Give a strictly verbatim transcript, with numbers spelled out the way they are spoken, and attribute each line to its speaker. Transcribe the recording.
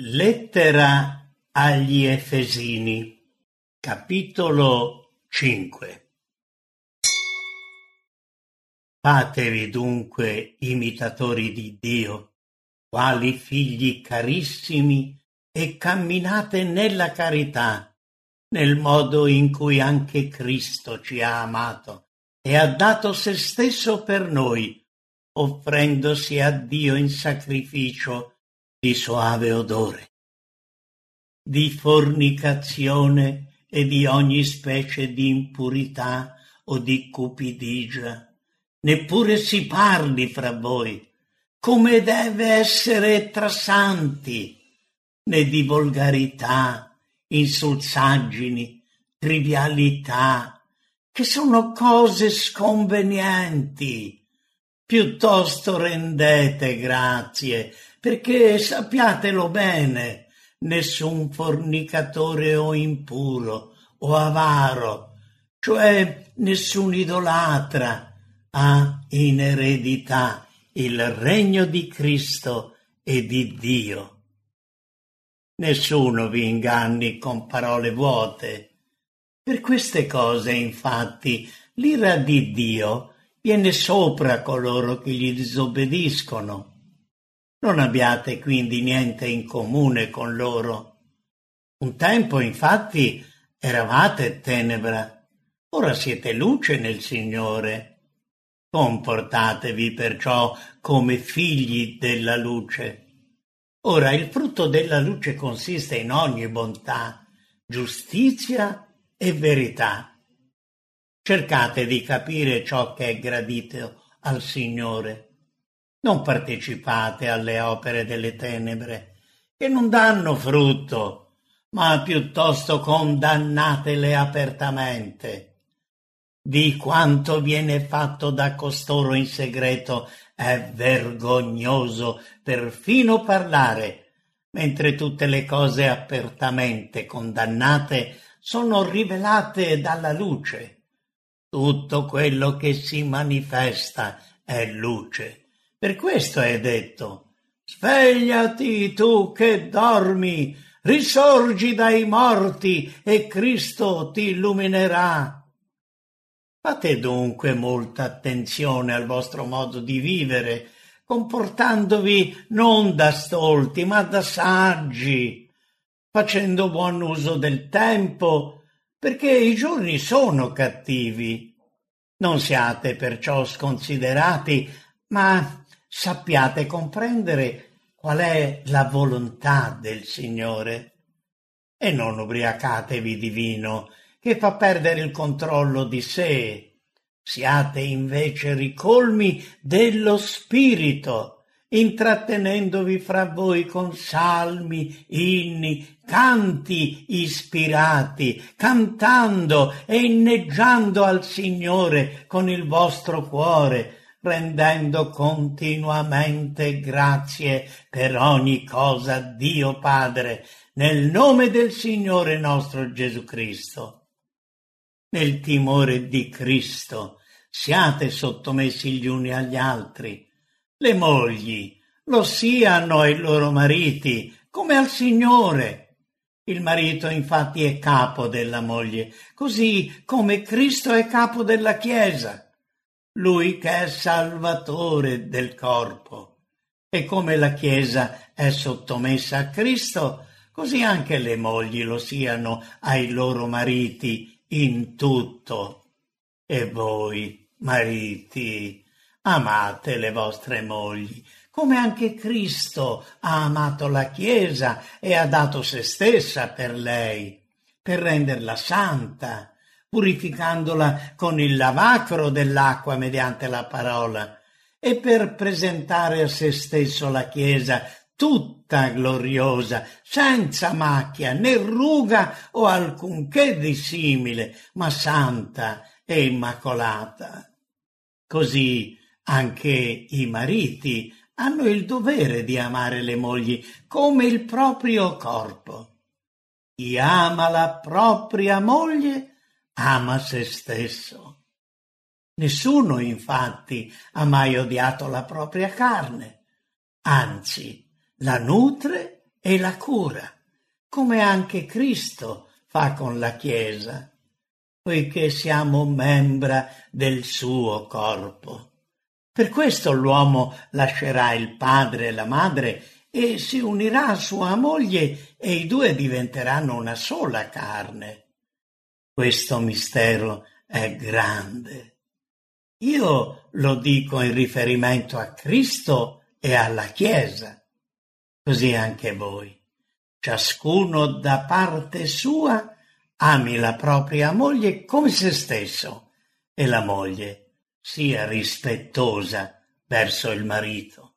Speaker 1: Lettera agli Efesini, capitolo cinque. Fatevi dunque imitatori di Dio, quali figli carissimi, e camminate nella carità, nel modo in cui anche Cristo ci ha amato e ha dato se stesso per noi, offrendosi a Dio in sacrificio di soave odore. Di fornicazione e di ogni specie di impurità o di cupidigia neppure si parli fra voi, come deve essere tra santi, né di volgarità, insulsaggini, trivialità, che sono cose sconvenienti. Piuttosto rendete grazie, perché sappiatelo bene, nessun fornicatore o impuro o avaro, cioè nessun idolatra, ha in eredità il regno di Cristo e di Dio. Nessuno vi inganni con parole vuote. Per queste cose, infatti, l'ira di Dio viene sopra coloro che gli disobbediscono. Non abbiate quindi niente in comune con loro. Un tempo, infatti, eravate tenebra, ora siete luce nel Signore. Comportatevi perciò come figli della luce. Ora il frutto della luce consiste in ogni bontà, giustizia e verità. Cercate di capire ciò che è gradito al Signore. Non partecipate alle opere delle tenebre, che non danno frutto, ma piuttosto condannatele apertamente. Di quanto viene fatto da costoro in segreto è vergognoso perfino parlare, mentre tutte le cose apertamente condannate sono rivelate dalla luce. Tutto quello che si manifesta è luce. Per questo è detto: svegliati tu che dormi, risorgi dai morti e Cristo ti illuminerà. Fate dunque molta attenzione al vostro modo di vivere, comportandovi non da stolti, ma da saggi, facendo buon uso del tempo, perché i giorni sono cattivi. Non siate perciò sconsiderati, ma sappiate comprendere qual è la volontà del Signore. E non ubriacatevi di vino, che fa perdere il controllo di sé. Siate invece ricolmi dello Spirito, intrattenendovi fra voi con salmi, inni, canti ispirati, cantando e inneggiando al Signore con il vostro cuore, rendendo continuamente grazie per ogni cosa a Dio Padre, nel nome del Signore nostro Gesù Cristo. Nel timore di Cristo siate sottomessi gli uni agli altri. Le mogli lo siano ai loro mariti, come al Signore. Il marito infatti è capo della moglie, così come Cristo è capo della Chiesa, lui che è Salvatore del corpo. E come la Chiesa è sottomessa a Cristo, così anche le mogli lo siano ai loro mariti in tutto. E voi, mariti, amate le vostre mogli, come anche Cristo ha amato la Chiesa e ha dato se stessa per lei, per renderla santa, purificandola con il lavacro dell'acqua mediante la parola, e per presentare a se stesso la Chiesa tutta gloriosa, senza macchia né ruga o alcunché di simile, ma santa e immacolata. Così anche i mariti hanno il dovere di amare le mogli come il proprio corpo. Chi ama la propria moglie ama se stesso. Nessuno, infatti, ha mai odiato la propria carne, anzi, la nutre e la cura, come anche Cristo fa con la Chiesa, poiché siamo membra del suo corpo. Per questo l'uomo lascerà il padre e la madre e si unirà a sua moglie e i due diventeranno una sola carne. Questo mistero è grande. Io lo dico in riferimento a Cristo e alla Chiesa. Così anche voi, ciascuno da parte sua, ami la propria moglie come se stesso e la moglie sia rispettosa verso il marito.